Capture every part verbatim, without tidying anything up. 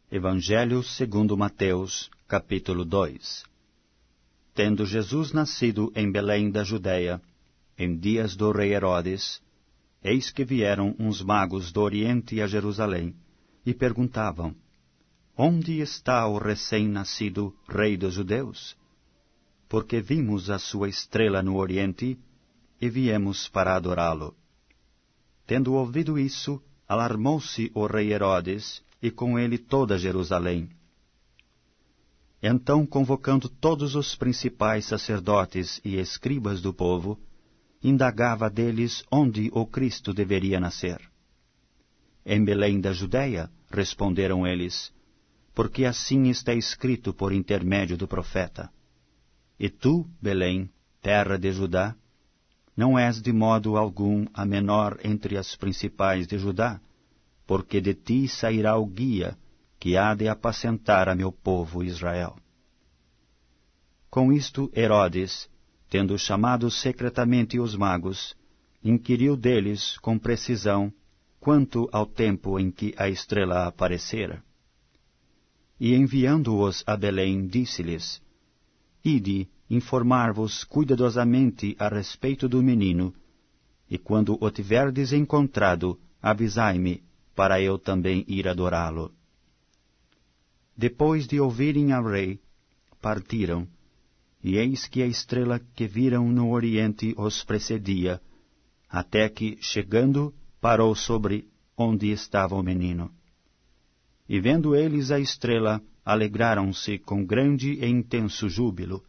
Evangelho segundo Mateus, capítulo dois. Tendo Jesus nascido em Belém da Judéia, em dias do rei Herodes, eis que vieram uns magos do Oriente a Jerusalém, e perguntavam: Onde está o recém-nascido rei dos judeus? Porque vimos a sua estrela no Oriente, e viemos para adorá-lo. Tendo ouvido isso, alarmou-se o rei Herodes, e com ele toda Jerusalém. Então, convocando todos os principais sacerdotes e escribas do povo, indagava deles onde o Cristo deveria nascer. Em Belém da Judéia, responderam eles, porque assim está escrito por intermédio do profeta. E tu, Belém, terra de Judá, não és de modo algum a menor entre as principais de Judá, porque de ti sairá o guia que há de apacentar a meu povo Israel. Com isto, Herodes, tendo chamado secretamente os magos, inquiriu deles com precisão quanto ao tempo em que a estrela aparecera. E enviando-os a Belém, disse-lhes: Ide, informar-vos cuidadosamente a respeito do menino, e quando o tiverdes encontrado, avisai-me, para eu também ir adorá-lo. Depois de ouvirem ao rei, partiram, e eis que a estrela que viram no Oriente os precedia, até que, chegando, parou sobre onde estava o menino. E vendo eles a estrela, alegraram-se com grande e intenso júbilo.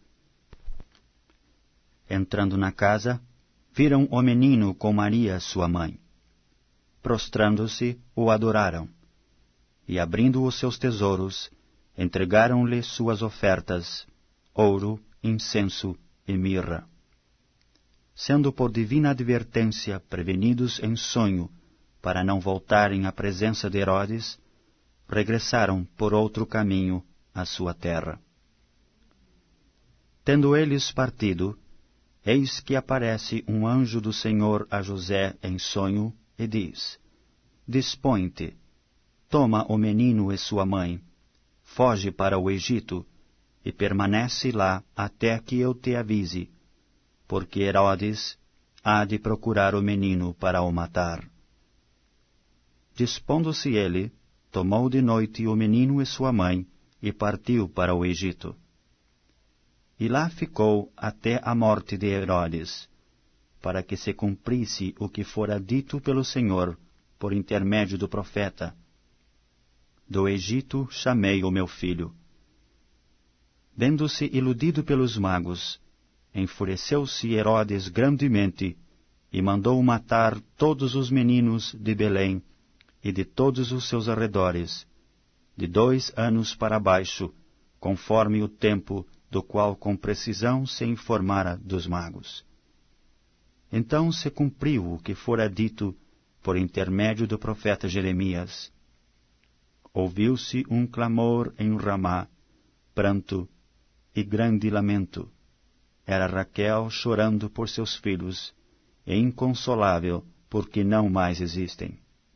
Entrando na casa, viram o menino com Maria, sua mãe. Prostrando-se, o adoraram, e abrindo os seus tesouros, entregaram-lhe suas ofertas, ouro, incenso e mirra. Sendo por divina advertência prevenidos em sonho, para não voltarem à presença de Herodes, regressaram por outro caminho à sua terra. Tendo eles partido, eis que aparece um anjo do Senhor a José em sonho, e diz: Dispõe-te, toma o menino e sua mãe, foge para o Egito, e permanece lá até que eu te avise, porque Herodes há de procurar o menino para o matar. Dispondo-se ele, tomou de noite o menino e sua mãe, e partiu para o Egito. E lá ficou até a morte de Herodes, para que se cumprisse o que fora dito pelo Senhor, por intermédio do profeta: Do Egito chamei o meu filho. Vendo-se iludido pelos magos, enfureceu-se Herodes grandemente, e mandou matar todos os meninos de Belém e de todos os seus arredores, de dois anos para baixo, conforme o tempo do qual com precisão se informara dos magos. Então se cumpriu o que fora dito por intermédio do profeta Jeremias. Ouviu-se um clamor em Ramá, pranto e grande lamento. Era Raquel chorando por seus filhos, e inconsolável, porque não mais existem.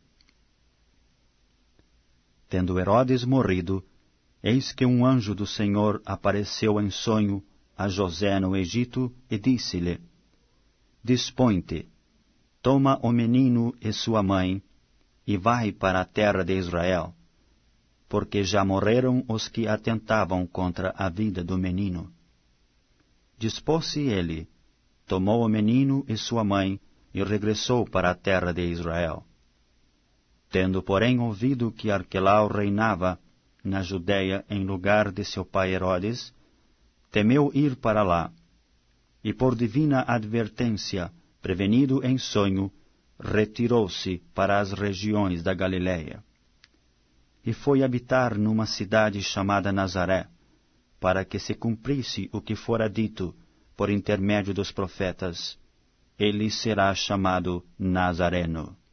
Tendo Herodes morrido, eis que um anjo do Senhor apareceu em sonho a José no Egito, e disse-lhe: Dispõe-te, toma o menino e sua mãe, e vai para a terra de Israel, porque já morreram os que atentavam contra a vida do menino. Dispôs-se ele, tomou o menino e sua mãe, e regressou para a terra de Israel. Tendo, porém, ouvido que Arquelau reinava na Judéia em lugar de seu pai Herodes, temeu ir para lá, e por divina advertência, prevenido em sonho, retirou-se para as regiões da Galiléia. E foi habitar numa cidade chamada Nazaré, para que se cumprisse o que fora dito por intermédio dos profetas: ele será chamado Nazareno.